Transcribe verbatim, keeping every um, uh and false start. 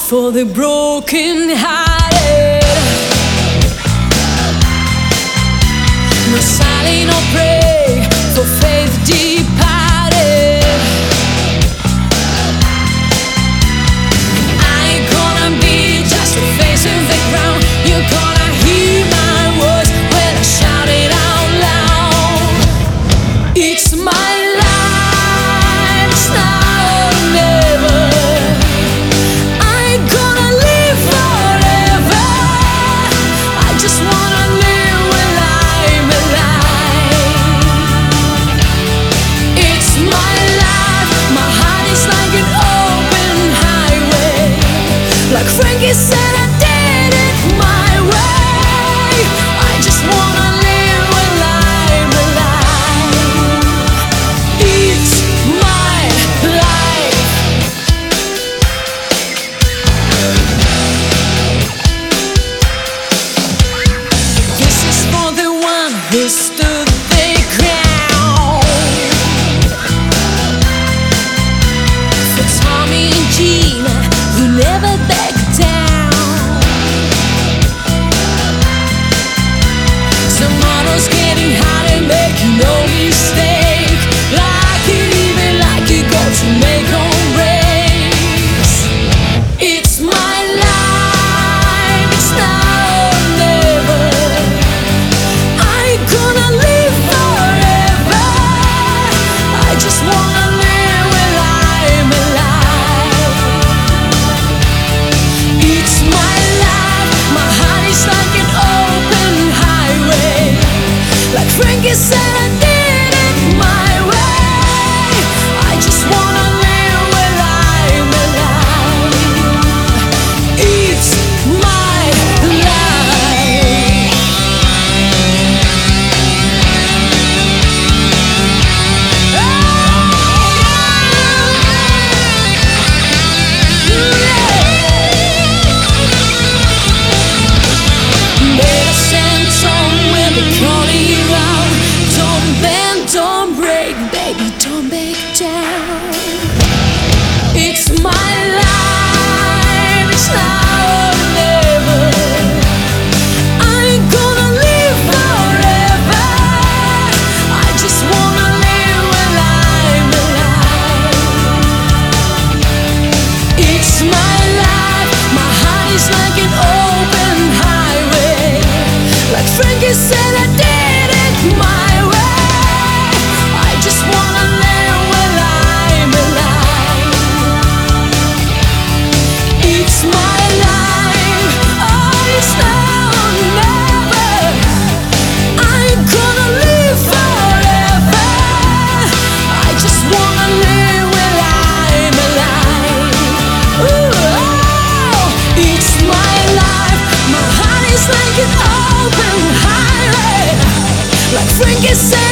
for the broken hearted. No silent or pray for faith departed. I ain't gonna be just a face in the ground. You're gonna hear my words when I shout it out loud. It's my life, it's now or never. I ain't gonna live forever. I just wanna live when I'm alive. It's my life, my heart is like an open highway. Like Frankie said, I did it my way. I just wanna live when I'm alive. It's my life. This is for the one who stood the ground. For Tommy and Gina, who never backed down. Some models getting hot and making no mistake. Like it, even like it, go to make or breaks. It's my life, it's now or never. I ain't gonna live forever. I just wanna live when I'm alive. It's my life, my heart is like an open highway. Like Frankie said, I did it my way. I just wanna live when I'm alive. It's my life. Better stand tall when they call you out. Don't bend, don't break, baby, don't back down. It's my life, it's now or never. I ain't gonna live forever. I just wanna live when I'm alive. It's my life, my heart is like an open highway. Like Frankie said, I did it my way. I just wanna live when I'm alive. It's my life, oh, it's now or never. I ain't gonna live forever. I just wanna live when I'm alive. Ooh, oh, it's my life, my heart is like an open highway. Like Frankie said,